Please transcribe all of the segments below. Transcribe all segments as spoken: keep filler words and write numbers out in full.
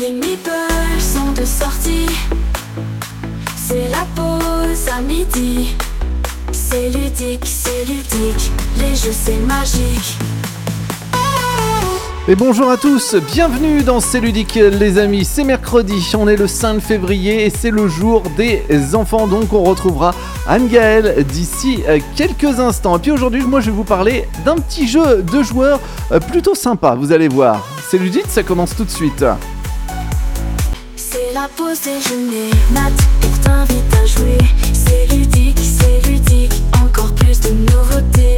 Les meeples sont de sortie. C'est la pause à midi. C'est ludique, c'est ludique. Les jeux c'est magique. Et bonjour à tous, bienvenue dans C'est ludique les amis, c'est mercredi, on est le cinq février et c'est le jour des enfants, donc on retrouvera Anne-Gaëlle d'ici quelques instants. Et puis aujourd'hui, moi je vais vous parler d'un petit jeu de joueurs plutôt sympa, vous allez voir. C'est ludique, ça commence tout de suite. C'est la pause déjeuner, Nat pour t'invite à jouer. C'est ludique, c'est ludique, encore plus de nouveautés.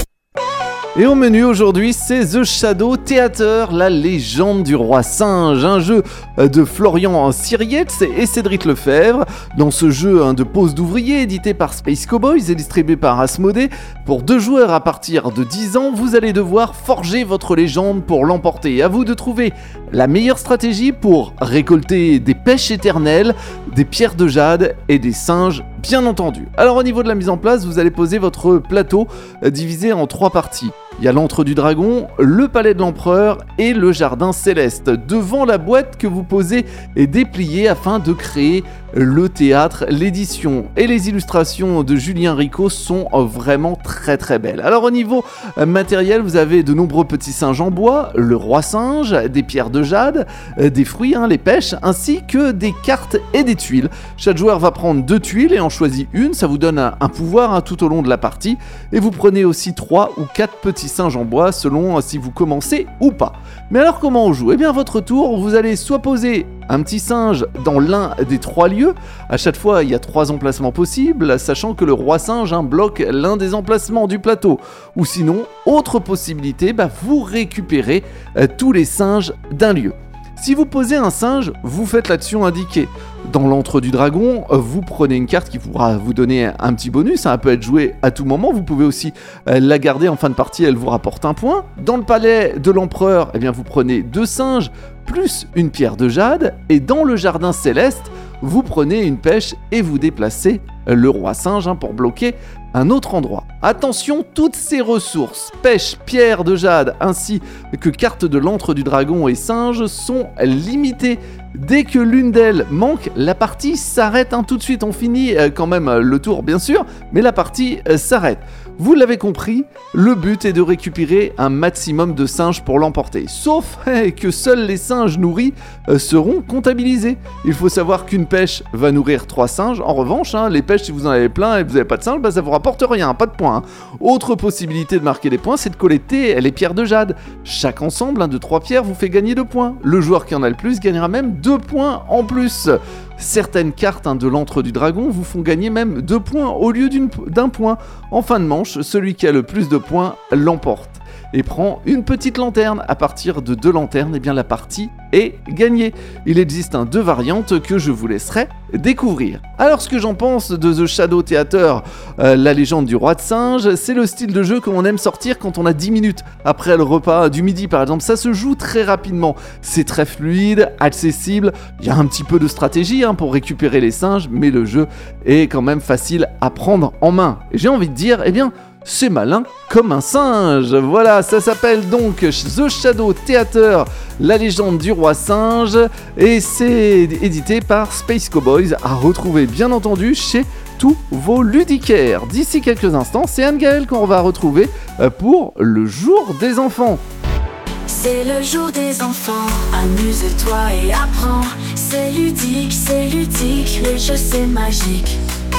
Et au menu aujourd'hui, c'est The Shadow Theater, la légende du roi singe, un jeu de Florian Sirietz et Cédric Lefebvre. Dans ce jeu hein, de pose d'ouvriers, édité par Space Cowboys et distribué par Asmodée, pour deux joueurs à partir de dix ans, vous allez devoir forger votre légende pour l'emporter. À vous de trouver la meilleure stratégie pour récolter des pêches éternelles, des pierres de jade et des singes, bien entendu. Alors au niveau de la mise en place, vous allez poser votre plateau euh, divisé en trois parties. Il y a l'antre du dragon, le palais de l'empereur et le jardin céleste. Devant la boîte que vous posez et dépliez afin de créer le théâtre, l'édition et les illustrations de Julien Ricot sont vraiment très très belles. Alors au niveau matériel, vous avez de nombreux petits singes en bois, le roi singe, des pierres de jade, des fruits, hein, les pêches, ainsi que des cartes et des tuiles. Chaque joueur va prendre deux tuiles et en choisit une, ça vous donne un, un pouvoir hein, tout au long de la partie. Et vous prenez aussi trois ou quatre petits singes en bois selon si vous commencez ou pas. Mais alors comment on joue ? Eh bien à votre tour, vous allez soit poser un petit singe dans l'un des trois lieux. À chaque fois, il y a trois emplacements possibles, sachant que le roi singe hein, bloque l'un des emplacements du plateau. Ou sinon, autre possibilité, bah, vous récupérez euh, tous les singes d'un lieu. Si vous posez un singe, vous faites l'action indiquée. Dans l'antre du dragon, vous prenez une carte qui pourra vous donner un petit bonus, ça peut être joué à tout moment, vous pouvez aussi la garder en fin de partie, elle vous rapporte un point. Dans le palais de l'empereur, eh bien vous prenez deux singes plus une pierre de jade, et dans le jardin céleste, vous prenez une pêche et vous déplacez le roi singe hein, pour bloquer un autre endroit. Attention, toutes ces ressources, pêche, pierre de jade, ainsi que carte de l'antre du dragon et singe, sont limitées. Dès que l'une d'elles manque, la partie s'arrête hein, tout de suite. On finit euh, quand même euh, le tour, bien sûr, mais la partie euh, s'arrête. Vous l'avez compris, le but est de récupérer un maximum de singes pour l'emporter. Sauf que seuls les singes nourris euh, seront comptabilisés. Il faut savoir qu'une pêche va nourrir trois singes. En revanche, hein, les pêches, si vous en avez plein et que vous n'avez pas de singes, bah, ça vous rapporte rien, pas de points. Hein. Autre possibilité de marquer des points, c'est de collecter les pierres de jade. Chaque ensemble hein, de trois pierres vous fait gagner deux points. Le joueur qui en a le plus gagnera même deux points en plus. Certaines cartes hein, de l'antre du dragon vous font gagner même deux points au lieu d'une, d'un point. En fin de manche, celui qui a le plus de points l'emporte et prend une petite lanterne. À partir de deux lanternes, eh bien la partie est gagnée. Il existe hein, deux variantes que je vous laisserai découvrir. Alors ce que j'en pense de The Shadow Theater, euh, la légende du roi de singe, c'est le style de jeu que l'on aime sortir quand on a dix minutes après le repas du midi par exemple. Ça se joue très rapidement, c'est très fluide, accessible, il y a un petit peu de stratégie hein, pour récupérer les singes, mais le jeu est quand même facile à prendre en main. Et j'ai envie de dire, eh bien, c'est malin comme un singe. Voilà, ça s'appelle donc The Shadow Theater, la légende du roi singe, et c'est édité par Space Cowboys, à retrouver bien entendu chez tous vos ludicaires. D'ici quelques instants, c'est Anne-Gaëlle qu'on va retrouver pour le jour des enfants. C'est le jour des enfants, amuse-toi et apprends. C'est ludique, c'est ludique, les jeux c'est magique.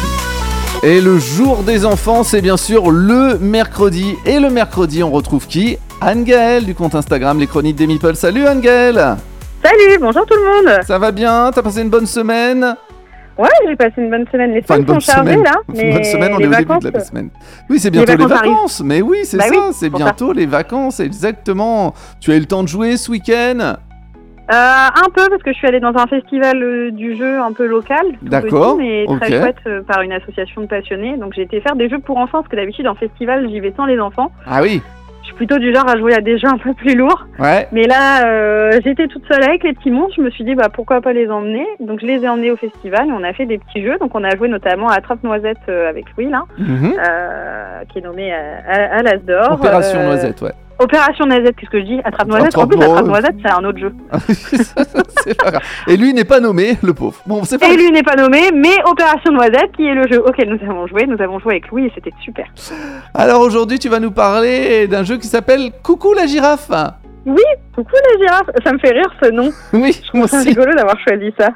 Et le jour des enfants, c'est bien sûr le mercredi. Et le mercredi, on retrouve qui ? Anne-Gaëlle du compte Instagram Les Chroniques des Meeples. Salut Anne-Gaëlle ! Salut, bonjour tout le monde. Ça va bien ? T'as passé une bonne semaine ? Ouais, j'ai passé une bonne semaine. Les Enfin, semaines sont chargées semaine. là. Une bonne semaine, on les est au vacances, début de la semaine. Oui, c'est bientôt les vacances vacances. arrivent. Mais oui, c'est bah ça, oui, c'est pour bientôt les vacances, exactement. Tu as eu le temps de jouer ce week-end ? Euh, un peu, parce que je suis allée dans un festival euh, du jeu un peu local. tout D'accord, petit, mais très ok. chouette euh, par une association de passionnés. Donc j'ai été faire des jeux pour enfants, parce que d'habitude en festival j'y vais sans les enfants. Ah oui, Je suis plutôt du genre à jouer à des jeux un peu plus lourds. ouais. Mais là, euh, j'étais toute seule avec les petits monstres. Je me suis dit, bah pourquoi pas les emmener. Donc je les ai emmenés au festival et on a fait des petits jeux. Donc on a joué notamment à Attrape-Noisette euh, avec Louis, là, Mhm. euh, qui est nommé à, à, à l'As d'Or. Opération Euh, Noisette, ouais. Opération Noisette, qu'est-ce que je dis? Attrape-noisette. En plus, Attrape-noisette. Attrape-noisette, c'est un autre jeu. C'est pas grave. Et lui n'est pas nommé, le pauvre. Bon, c'est pas. Et lui n'est pas nommé, mais Opération Noisette, qui est le jeu auquel nous avons joué. Nous avons joué avec Louis et c'était super. Alors aujourd'hui, tu vas nous parler d'un jeu qui s'appelle Coucou la girafe. Oui, coucou la girafe. Ça me fait rire ce nom. Oui, moi C'est aussi. rigolo d'avoir choisi ça.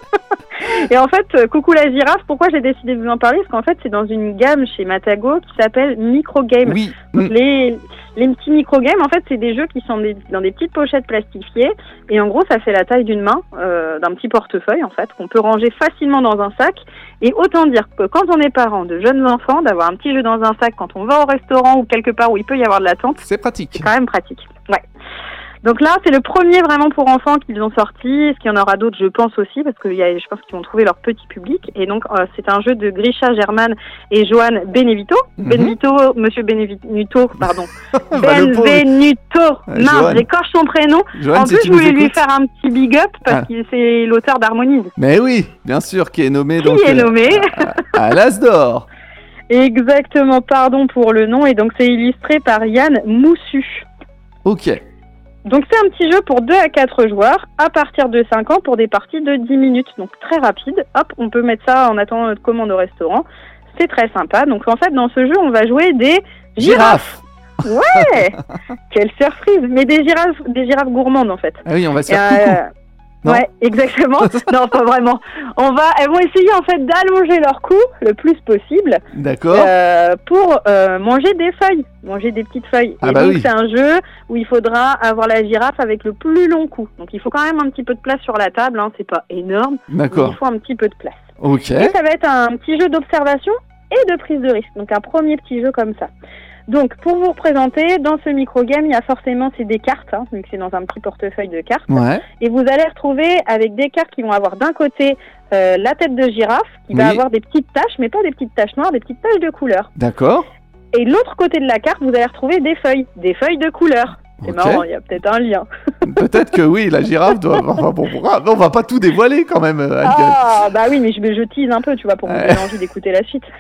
Et en fait, euh, coucou la girafe, pourquoi j'ai décidé de vous en parler? Parce qu'en fait, c'est dans une gamme chez Matago qui s'appelle Microgame. Oui. Donc, Mm. les, les petits microgames, en fait, c'est des jeux qui sont des- dans des petites pochettes plastifiées. Et en gros, ça fait la taille d'une main, euh, d'un petit portefeuille, en fait, qu'on peut ranger facilement dans un sac. Et autant dire que quand on est parent de jeunes enfants, d'avoir un petit jeu dans un sac quand on va au restaurant ou quelque part où il peut y avoir de l'attente, C'est pratique. c'est quand même pratique. Ouais. Donc là, c'est le premier vraiment pour enfants qu'ils ont sorti. Est-ce qu'il y en aura d'autres? Je pense aussi, parce que y a, je pense qu'ils vont trouver leur petit public. Et donc, euh, c'est un jeu de Grisha German et Johan Benevito. Mhm. Benevito, Monsieur Benevito, pardon. Bah, le pauvre. Benvenuto. Ouais, Mince, Johan. j'écorche son prénom. Johan, En si plus, tu je nous voulais lui écoutes. faire un petit big up parce Ah. que c'est l'auteur d'Harmonise. Mais oui, bien sûr, qui est nommé Qui donc est euh, nommé à, à l'As d'or. Exactement, pardon pour le nom. Et donc, c'est illustré par Yann Moussu. Ok. Donc c'est un petit jeu pour deux à quatre joueurs à partir de cinq ans pour des parties de dix minutes. Donc très rapide. Hop, on peut mettre ça en attendant notre commande au restaurant. C'est très sympa. Donc en fait, dans ce jeu, on va jouer des girafes. Girafe. Ouais. Quelle surprise. Mais des girafes, des girafes gourmandes en fait. Ah oui, on va se Et, faire coucou. euh, Non. Ouais, exactement. Non, pas vraiment. On va, elles vont essayer en fait d'allonger leur cou le plus possible D'accord. euh, pour euh, manger des feuilles, manger des petites feuilles. Ah Et bah donc oui. c'est un jeu où il faudra avoir la girafe avec le plus long cou. Donc il faut quand même un petit peu de place sur la table, hein. C'est pas énorme, mais D'accord. il faut un petit peu de place. Ok. Et ça va être un petit jeu d'observation et de prise de risque. Donc un premier petit jeu comme ça. Donc pour vous représenter, dans ce microgame, il y a forcément c'est des cartes, hein, vu que c'est dans un petit portefeuille de cartes. Ouais. Et vous allez retrouver avec des cartes qui vont avoir d'un côté euh, la tête de girafe, qui va Oui. avoir des petites taches, mais pas des petites taches noires, des petites taches de couleur. D'accord. Et de l'autre côté de la carte, vous allez retrouver des feuilles, des feuilles de couleur. C'est Ok. marrant, il y a peut-être un lien. Peut-être que oui, la girafe doit. Enfin, bon, bon, on va pas tout dévoiler quand même, euh, Algan. Ah, bah oui, mais je, je tease un peu, tu vois, pour vous Ouais. donner envie d'écouter la suite.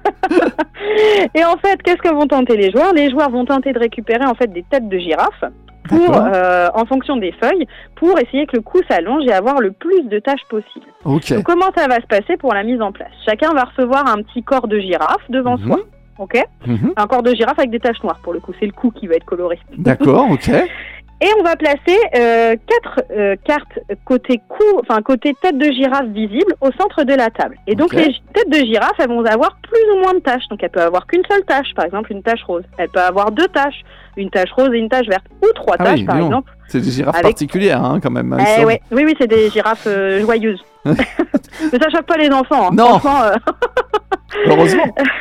Et en fait, qu'est-ce que vont tenter les joueurs? Les joueurs vont tenter de récupérer en fait des têtes de girafe pour, D'accord. euh, en fonction des feuilles, pour essayer que le cou s'allonge et avoir le plus de tâches possible. Ok. Donc, comment ça va se passer pour la mise en place? Chacun va recevoir un petit corps de girafe devant Mhm. soi, ok? Mhm. Un corps de girafe avec des taches noires, pour le coup, c'est le cou qui va être coloré. D'accord, ok. Et on va placer euh, quatre euh, cartes côté cou, enfin côté tête de girafe visible au centre de la table. Et donc Ok. les têtes de girafe, elles vont avoir plus ou moins de taches. Donc elle peut avoir qu'une seule tache, par exemple une tache rose. Elle peut avoir deux taches, une tache rose et une tache verte, ou trois Ah tâches oui, par dis donc. exemple. C'est des girafes Avec- particulières, hein, quand même. hein, Eh ça. ouais. Oui, oui, c'est des girafes euh, joyeuses. Mais ça choque pas les enfants. Hein. Non. Franchement, euh, Heureusement.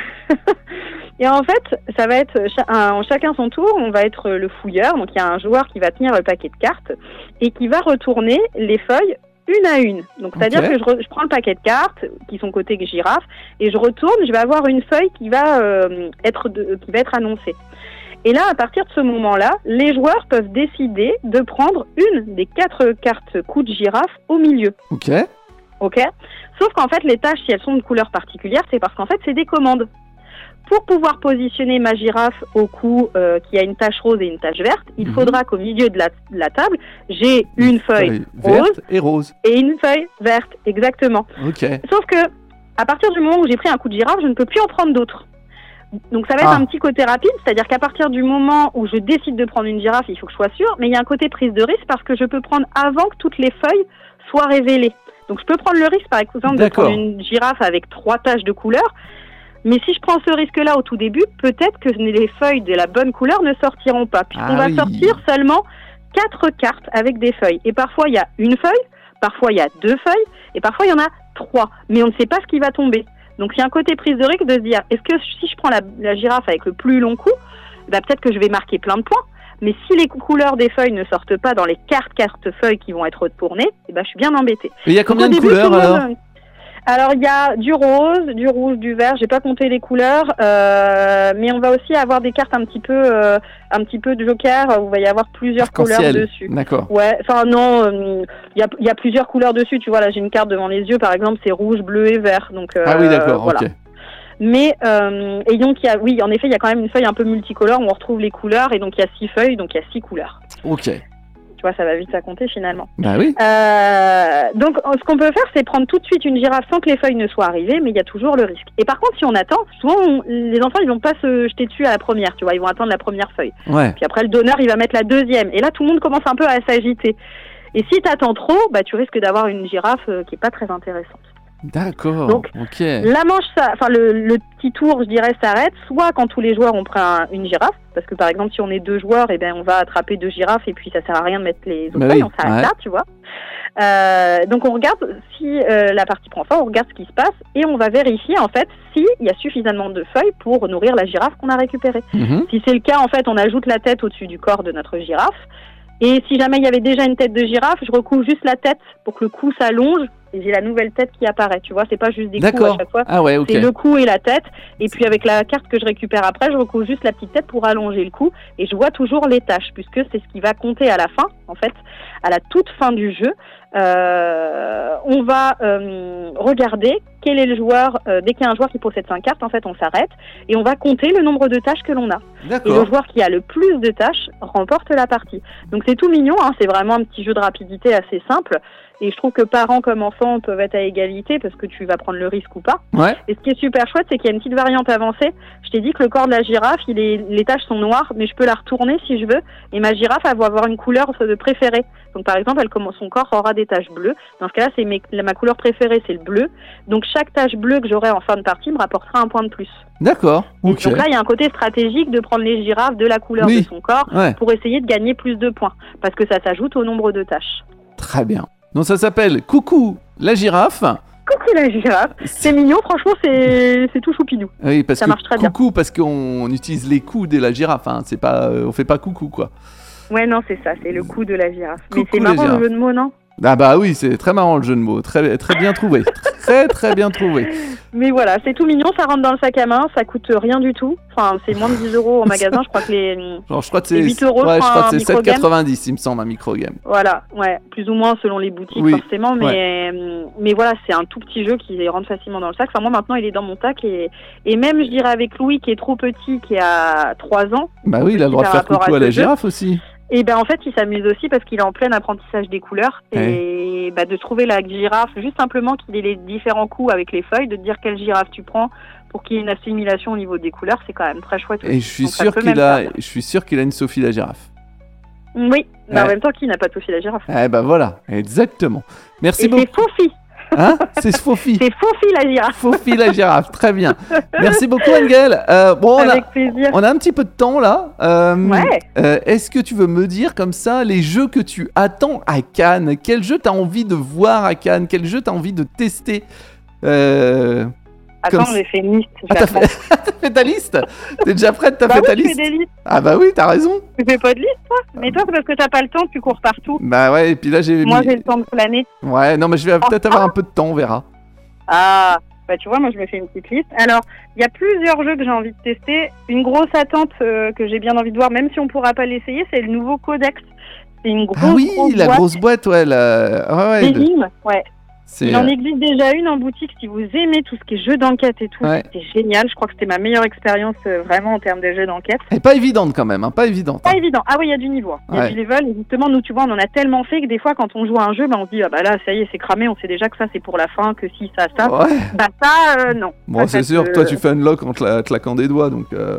Et en fait, ça va être cha- un- chacun son tour. On va être le fouilleur. Donc il y a un joueur qui va tenir le paquet de cartes et qui va retourner les feuilles une à une. Donc c'est-à-dire Ok. que je, re- je prends le paquet de cartes qui sont côté girafe et je retourne. Je vais avoir une feuille qui va euh, être de- qui va être annoncée. Et là, à partir de ce moment-là, les joueurs peuvent décider de prendre une des quatre cartes cou de girafe au milieu. Ok. Ok. Sauf qu'en fait, les tâches, si elles sont de couleur particulière, c'est parce qu'en fait, c'est des commandes. Pour pouvoir positionner ma girafe au cou euh, qui a une tache rose et une tache verte, il Mhm. faudra qu'au milieu de la, de la table, j'ai une feuille rose verte et rose. et une feuille verte, exactement. Ok. Sauf que, à partir du moment où j'ai pris un coup de girafe, je ne peux plus en prendre d'autres. Donc ça va être Ah. un petit côté rapide, c'est-à-dire qu'à partir du moment où je décide de prendre une girafe, il faut que je sois sûre, mais il y a un côté prise de risque parce que je peux prendre avant que toutes les feuilles soient révélées. Donc je peux prendre le risque, par exemple, de D'accord. prendre une girafe avec trois taches de couleur, mais si je prends ce risque-là au tout début, peut-être que les feuilles de la bonne couleur ne sortiront pas, puisqu'on Ah va oui. sortir seulement quatre cartes avec des feuilles. Et parfois, il y a une feuille, parfois, il y a deux feuilles, et parfois, il y en a trois. Mais on ne sait pas ce qui va tomber. Donc, il y a un côté prise de risque de se dire, est-ce que si je prends la, la girafe avec le plus long cou, bah, peut-être que je vais marquer plein de points. Mais si les couleurs des feuilles ne sortent pas dans les cartes cartes feuilles qui vont être retournées, eh ben, je suis bien embêtée. Et il y a combien Donc, de au début, couleurs tout le alors monde- Alors, il y a du rose, du rouge, du vert. J'ai pas compté les couleurs, euh, mais on va aussi avoir des cartes un petit peu, euh, un petit peu de joker où il va y avoir plusieurs couleurs Arc-en-ciel. dessus. D'accord. Ouais, enfin non, euh, il y, a, il y a plusieurs couleurs dessus. Tu vois, là, j'ai une carte devant les yeux, par exemple, c'est rouge, bleu et vert. Donc, euh, Ah oui, d'accord, voilà. ok. Mais euh, et donc il y a, oui, en effet, il y a quand même une feuille un peu multicolore où on retrouve les couleurs et donc il y a six feuilles, donc il y a six couleurs. Ok. Tu vois, ça va vite à compter finalement. Bah oui. Euh, donc, ce qu'on peut faire, c'est prendre tout de suite une girafe sans que les feuilles ne soient arrivées, mais il y a toujours le risque. Et par contre, si on attend, souvent, on, les enfants, ils vont pas se jeter dessus à la première, tu vois, ils vont attendre la première feuille. Ouais. Puis après, le donneur, il va mettre la deuxième. Et là, tout le monde commence un peu à s'agiter. Et si t'attends trop, bah, tu risques d'avoir une girafe euh, qui est pas très intéressante. D'accord. Donc, ok. La manche, ça, enfin le, le petit tour, je dirais, s'arrête soit quand tous les joueurs ont pris un, une girafe, parce que par exemple, si on est deux joueurs, eh ben, on va attraper deux girafes et puis ça sert à rien de mettre les autres Bah feuilles, oui, on s'arrête ouais. là, tu vois. Euh, donc on regarde si euh, la partie prend fin, on regarde ce qui se passe et on va vérifier en fait s'il y a suffisamment de feuilles pour nourrir la girafe qu'on a récupérée. Mhm. Si c'est le cas, en fait, on ajoute la tête au-dessus du corps de notre girafe. Et si jamais il y avait déjà une tête de girafe, je recouvre juste la tête pour que le cou s'allonge et j'ai la nouvelle tête qui apparaît. Tu vois, c'est pas juste des coups à D'accord. chaque fois. Ah ouais, ok. C'est le cou et la tête. Et puis avec la carte que je récupère après, je recouvre juste la petite tête pour allonger le cou. Et je vois toujours les taches, puisque c'est ce qui va compter à la fin, en fait, à la toute fin du jeu. Euh, on va euh, regarder quel est le joueur. Euh, dès qu'il y a un joueur qui possède cinq cartes, en fait, on s'arrête et on va compter le nombre de tâches que l'on a. Et le D'accord. joueur qui a le plus de tâches remporte la partie. Donc c'est tout mignon, hein, c'est vraiment un petit jeu de rapidité assez simple. Et je trouve que parents comme enfants peuvent être à égalité parce que tu vas prendre le risque ou pas. Ouais. Et ce qui est super chouette, c'est qu'il y a une petite variante avancée. Je t'ai dit que le corps de la girafe, il est, les taches sont noires, mais je peux la retourner si je veux. Et ma girafe, elle va avoir une couleur de préférée. Donc par exemple, elle, son corps aura des taches bleues. Dans ce cas-là, c'est mes, ma couleur préférée, c'est le bleu. Donc chaque tache bleue que j'aurai en fin de partie me rapportera un point de plus. D'accord. Ok. Donc là, il y a un côté stratégique de prendre les girafes de la couleur Oui. de son corps Ouais. pour essayer de gagner plus de points. Parce que ça s'ajoute au nombre de tâches. Très bien. Donc ça s'appelle Coucou la girafe. Coucou la girafe. C'est mignon, franchement, c'est, c'est tout choupinou. Oui, parce Ça que marche très bien. coucou parce qu'on utilise les coups de la girafe. Hein. C'est pas, euh, on fait pas coucou quoi. Ouais, non, c'est ça, c'est le coup de la girafe. Mais Coucou c'est la marrant girafe. le jeu de mots, non? Ah bah oui, c'est très marrant le jeu de mots. Très, très bien trouvé. Très très bien trouvé. Mais voilà, c'est tout mignon, ça rentre dans le sac à main, ça coûte rien du tout. Enfin, c'est moins de dix euros au magasin, je crois que les... Genre je crois que C'est c'est huit euros, ouais, je je crois, crois un que c'est sept micro-game. quatre-vingt-dix, il me semble un micro game. Voilà, ouais, plus ou moins selon les boutiques Oui, forcément, mais mais voilà, c'est un tout petit jeu qui rentre facilement dans le sac. Enfin moi maintenant il est dans mon sac et et même je dirais avec Louis qui est trop petit, qui a trois ans. Bah oui, il a le droit de par faire rapport coucou à à la ce jeu. girafe aussi. Et ben en fait il s'amuse aussi parce qu'il est en plein apprentissage des couleurs et bah, de trouver la girafe, juste simplement qu'il ait les différents coups avec les feuilles, de te dire quelle girafe tu prends pour qu'il y ait une assimilation au niveau des couleurs, c'est quand même très chouette. Et je suis Donc, ça sûr peut qu'il même a, faire. je suis sûr qu'il a une Sophie la girafe. Oui, bah, en Ouais. même temps qui n'a pas de Sophie la girafe. Eh ben voilà, exactement. Merci Et beaucoup. c'est Fofi, Hein, c'est Fofi. c'est Fofi la girafe. Fofi la girafe, très bien. Merci beaucoup Angel. Euh, bon, on a, Avec plaisir. on a un petit peu de temps là. Euh, Ouais. euh, Est-ce que tu veux me dire comme ça les jeux que tu attends à Cannes? Quel jeu t'as envie de voir à Cannes? Quel jeu t'as envie de tester? euh... Attends, comme- j'ai fait une liste. je Ah, vais t'as apprendre. fait... t'as fait ta liste? T'es déjà prête? T'as Bah fait oui, ta je fais liste? des listes. Ah bah oui, t'as raison. Tu fais pas de liste, toi? Mais toi, c'est parce que t'as pas le temps, tu cours partout. Bah ouais, et puis là j'ai Moi, mis- j'ai le temps de planer. Ouais, non mais je vais peut-être avoir un peu de temps, on verra. Ah, bah tu vois, moi, je me fais une petite liste. Alors, il y a plusieurs jeux que j'ai envie de tester. Une grosse attente euh, que j'ai bien envie de voir, même si on pourra pas l'essayer, c'est le nouveau Codex. C'est une grosse, Ah oui, grosse la boîte grosse boîte, ouais. La... ouais, ouais, de- d'énigmes. Ouais. c'est, Il en euh, existe déjà une en boutique. Si vous aimez tout ce qui est jeux d'enquête et tout, Ouais. c'était génial. Je crois que c'était ma meilleure expérience euh, vraiment en termes de jeux d'enquête. Elle est pas évidente quand même, hein, pas évidente. Pas hein. évident. Ah oui, il y a du niveau. Il y a Ouais. du level. Et justement, nous, tu vois, on en a tellement fait que des fois, quand on joue à un jeu, bah, on se dit, ah bah là, ça y est, c'est cramé. On sait déjà que ça, c'est pour la fin, que si, ça, ça. Ouais. Bah ça, euh, non. Bon, Ça, c'est ça sûr, te- toi tu fais unlock en cla- claquant des doigts, donc. euh,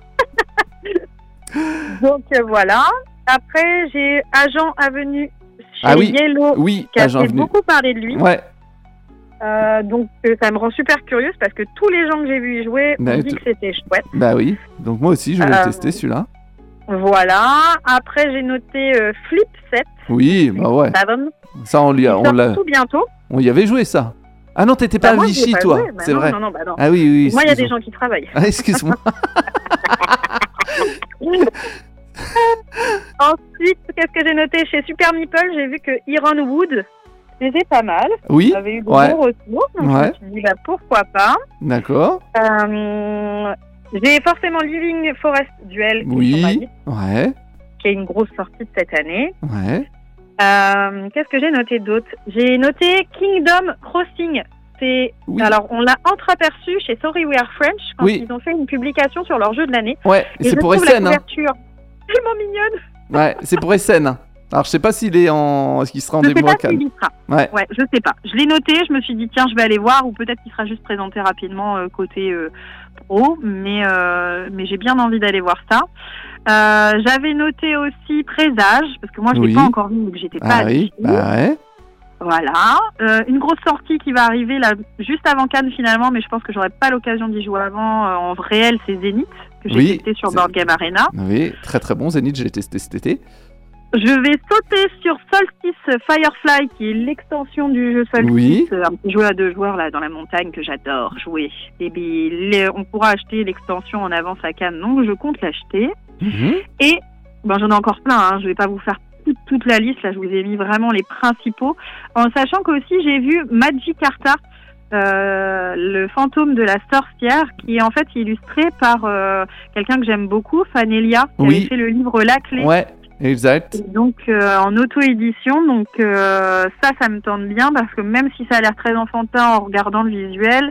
Donc euh, voilà. Après, j'ai Agent Avenue chez Ah oui. Yellow, Oui, qui a agent fait venu. beaucoup parler de lui. Ouais, Euh, donc euh, ça me rend super curieuse parce que tous les gens que j'ai vu y jouer Mais ont dit tu- que c'était chouette. bah oui. Donc moi aussi, je vais Euh, le tester celui-là. Voilà. Après, j'ai noté euh, Flip sept. Oui, bah ouais. Savon. Ça, on, lui Il a, on, sort l'a, tout bientôt. on y avait joué ça. Ah non, t'étais Bah, pas à moi, j'y ai Vichy, pas toi. joué. Bah c'est non, vrai. Non, non, bah non. Ah oui, oui. Moi, il y a des excuse-moi. gens qui travaillent. Ah, excuse-moi. Ensuite, qu'est-ce que j'ai noté chez Super Meeple? J'ai vu que Iron Wood faisait pas mal. Oui, J'avais eu de ouais. bons retours. Donc Ouais. je me suis dit, bah, pourquoi pas. D'accord. Euh, j'ai forcément Living Forest Duel qui est sur ma Oui. liste, Ouais. qui est une grosse sortie de cette année. Ouais. Euh, qu'est-ce que j'ai noté d'autre? J'ai noté Kingdom Crossing C'est Oui. alors on l'a entreaperçu chez Sorry We Are French quand Oui. ils ont fait une publication sur leur jeu de l'année. Ouais, et, Et c'est je pour trouve Essen. la Hein. couverture tellement mignonne. Ouais, c'est pour Essen. Alors, je sais pas s'il est en, est-ce qu'il sera en Je sais démo pas à Cannes. s'il y sera. Ouais. Ouais, je sais pas. Je l'ai noté, je me suis dit tiens, je vais aller voir, ou peut-être qu'il sera juste présenté rapidement euh, côté euh, pro, mais euh, mais j'ai bien envie d'aller voir ça. Euh, j'avais noté aussi Présage, parce que moi je l'ai Oui. pas encore vu, donc j'étais pas Ah oui, habituée. bah ouais. Voilà. Euh, une grosse sortie qui va arriver là juste avant Cannes finalement, mais je pense que j'aurai pas l'occasion d'y jouer avant. Euh, en réel, c'est Zénith que j'ai Oui, testé sur c'est- Board Game Arena. Oui, très très bon. Zenith, j'ai testé cet été. Je vais sauter sur Solstice Firefly, qui est l'extension du jeu Solstice, Oui. euh, un petit jeu à deux joueurs là dans la montagne que j'adore jouer. Et bien, les- on pourra acheter l'extension en avance à Cannes, donc je compte l'acheter. Mhm. Et ben, j'en ai encore plein, hein. Je vais pas vous faire toute, toute la liste, là je vous ai mis vraiment les principaux, en sachant qu'aussi j'ai vu Magikarta, euh, le fantôme de la sorcière, qui est en fait illustré par euh, quelqu'un que j'aime beaucoup, Fanelia, qui Oui. avait fait le livre La Clé. Ouais, exact. Et donc euh, en auto-édition, donc euh, ça, ça me tente bien parce que même si ça a l'air très enfantin en regardant le visuel,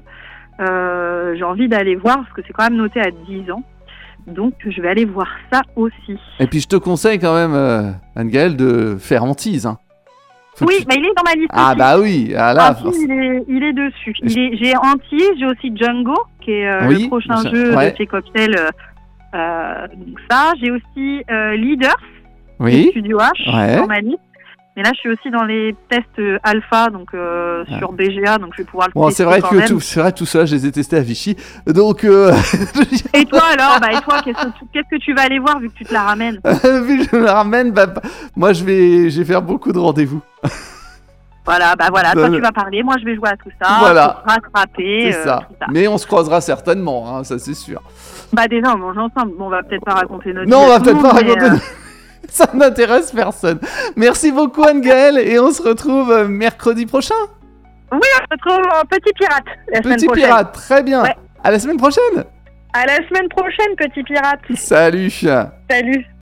euh, j'ai envie d'aller voir parce que c'est quand même noté à dix ans. Donc je vais aller voir ça aussi. Et puis je te conseille quand même, euh, Anne-Gaëlle, de faire Antise. Hein. Faut que Oui, tu- mais il est dans ma liste Ah aussi. bah oui, ah là, Antise, il, est, il est dessus. Il est- j'ai Antise, j'ai aussi Django, qui est euh, Oui, le prochain ça- jeu ouais. de chez Cocktail. Euh, euh, donc ça, j'ai aussi euh, Leaders, oui, Studio H, Ouais. dans ma liste. Mais là, je suis aussi dans les tests euh, alpha, donc euh, Ah. sur B G A, donc je vais pouvoir le bon, tester c'est vrai quand que même. tout, c'est vrai tout ça, je les ai testés à Vichy, donc euh, Et toi alors, bah, et toi, qu'est-ce que, tu- qu'est-ce que tu vas aller voir vu que tu te la ramènes? vu que je me la ramène, bah, bah, moi je vais, je vais faire beaucoup de rendez-vous. Voilà, bah voilà, toi Bah, tu vas parler, moi je vais jouer à tout ça, Voilà. pour rattraper, C'est euh, ça. tout ça. Mais on se croisera certainement, hein, ça c'est sûr. Bah déjà on mange ensemble, bon on va peut-être pas raconter notre Non, vie on à va tout peut-être le pas monde, mais, raconter. euh, Ça n'intéresse personne. Merci beaucoup Anne-Gaëlle et on se retrouve euh, mercredi prochain. Oui, on se retrouve en Petit Pirate la semaine Petit prochaine. pirate, très bien. Ouais. À la semaine prochaine. À la semaine prochaine, Petit Pirate. Salut. Salut.